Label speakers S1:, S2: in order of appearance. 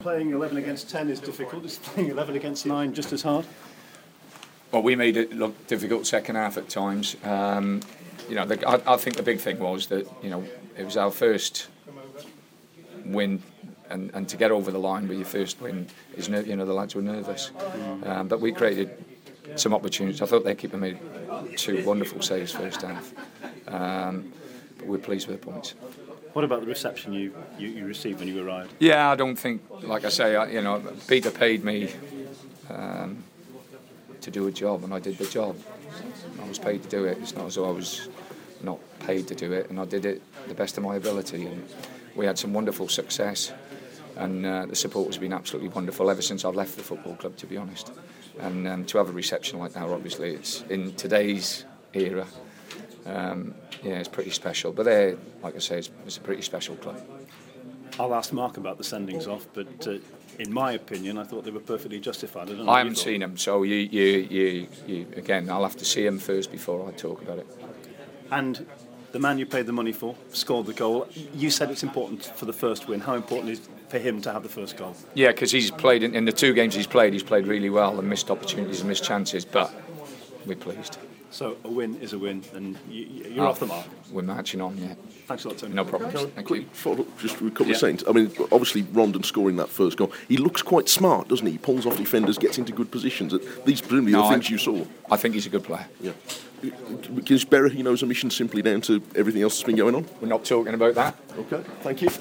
S1: Playing 11 against 10 is difficult. Is playing 11 against 9 just as hard?
S2: Well, we made it look difficult second half at times. I think the big thing was that it was our first win, and to get over the line with your first win is the lads were nervous, but we created some opportunities. I thought their keeper made 2 wonderful saves first half, but we're pleased with the points.
S1: What about the reception you received when you arrived?
S2: Yeah, I don't think, like I say, Peter paid me to do a job, and I did the job. I was paid to do it. It's not as though I was not paid to do it, and I did it the best of my ability. And we had some wonderful success, and the support has been absolutely wonderful ever since I've left the football club, to be honest. And to have a reception like that, obviously, it's in today's era. It's pretty special. But like I say, it's a pretty special club.
S1: I'll ask Mark about the sendings off, but in my opinion, I thought they were perfectly justified.
S2: I haven't seen them, so you again, I'll have to see them first before I talk about it.
S1: And the man you paid the money for scored the goal. You said it's important for the first win. How important is it for him to have the first goal?
S2: Yeah, because he's played in the 2 games he's played really well and missed opportunities and missed chances, but we're pleased.
S1: So a win is a win, and you're off the mark.
S2: We're marching on, yeah.
S1: Thanks a lot, Tony.
S2: No problem. Thank you.
S3: Just a couple of seconds. I mean, obviously, Rondon scoring that first goal, he looks quite smart, doesn't he? He pulls off defenders, gets into good positions. These presumably are the things you saw.
S2: I think he's a good player.
S3: Yeah. Is Berra, a mission simply down to everything else that's been going on?
S2: We're not talking about that.
S3: Okay, thank you.